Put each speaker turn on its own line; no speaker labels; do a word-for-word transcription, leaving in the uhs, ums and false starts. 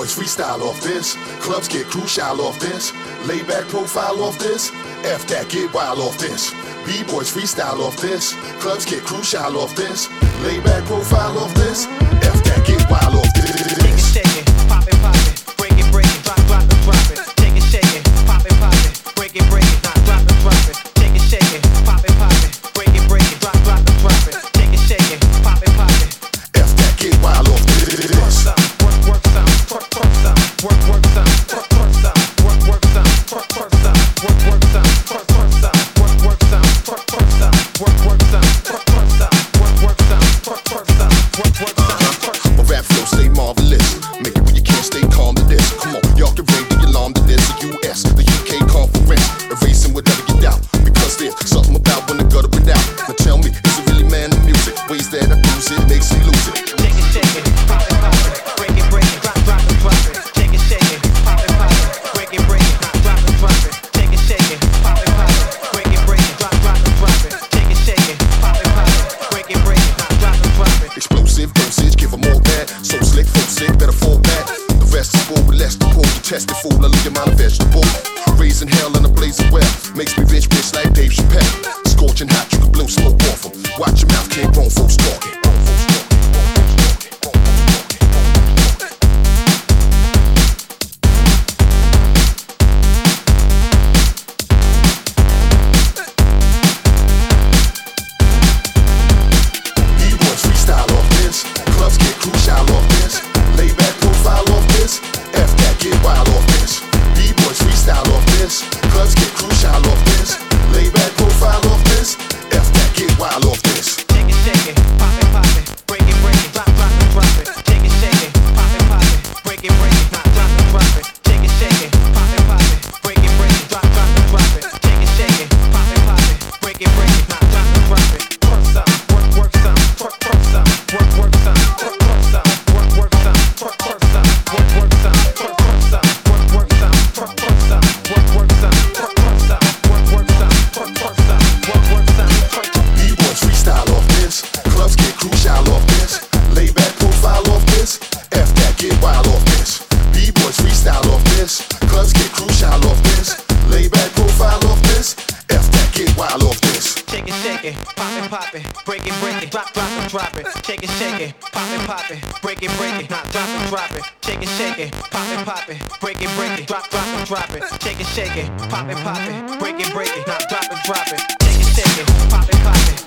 B-boys freestyle off this. Clubs get crucial off this. Laid-back profile off this. F that, get wild off this. B-boys freestyle off this. Clubs get crucial off this. Laid-back profile off this. F that, get wild off this.
Shake it, shake it, pop it, pop it, break it, break it, drop, drop it, drop it. Shake it, shake it, pop it, pop it, break it, break it, drop, drop it, drop it. Shake it, shake it, pop it, pop it, break it, break it, drop, drop it, drop it. Shake it, shake it, pop it, pop it.
F that, get wild off this.
Work some, work, work some, work, work some, work, work some, work, work some, work, work some, work, work some, work, work some, work, work some, work, work some, work, work some, work, work some, work, work some, work, work some, work, work some, work, work some.
My rap flow stay marvelous. Make it when you can't stay calm to this. Come on, y'all get ready to alarm to this. The U S, the U K conference, erasing whatever you doubt. Because there's something about when the gutter it out. Now tell me, is it really man of music? Ways that I use it makes me lose it.
Shake it, shake it, pop it, pop it, break it, break it, drop, drop it, drop it. Shake it, shake it, pop it, pop it, break it, break it, drop, drop it, drop it. Shake it, shake it, pop it, pop it, break it, break it, drop, drop it, drop it. Shake it, shake it, pop it, pop it, break it, break it, drop, drop it, drop it.
Explosive dosage, give them all that. So slick, folk sick, better fall back. The rest is bull, less the pool. You test the fool, I leave your mind a vegetable. Raising hell in a blaze of well. Makes me rich, bitch, like Dave Chappelle. Scorching hot, you can blow smoke off 'em. Watch your mouth, can't grown folks talking. B-boys freestyle off this. Clubs get crucial off this. Laid-back profile off this. F that, get wild off this. B-boys freestyle off this. Clubs get crucial off this. Laid-back profile off this. F that, get wild off this.
Shake it, shake it, pop it, pop it, break it, break it, drop, drop it, drop it. Shake it, shake it, pop it, pop it, break it, break it, drop, drop it, drop it. Shake it, shake it, pop it, pop it, break it, break it, drop, drop it, drop it. Shake it, shake it, pop it, pop it, break it, break it, drop, drop it, drop it. Work some, work, work some, work, work some, work, work some, work, work some, work, work some, work, work some, work, work some, work, work some, work, work some, work, work some, work, work some, work, work some, work, work some, work, work some, work, work some, work.
B-boys freestyle off this. Clubs get crucial off this. Laid-back profile off this. F that, get wild off this. B-boys freestyle off this. Clubs get crucial off this. Laid-back profile off this. F that, get wild off this.
Shake it, shake it, pop it, pop it, break it, break it, drop, drop it, drop it. Shake it, shake it, pop it, pop it, break it, break it, drop, drop it, drop it. Shake it, shake it, pop it, pop it, break it, break it, drop, drop it, drop it. Shake it, shake it, pop it, pop it, break it, break it, drop, drop it, drop it. Shake it, shake it, pop it, pop it.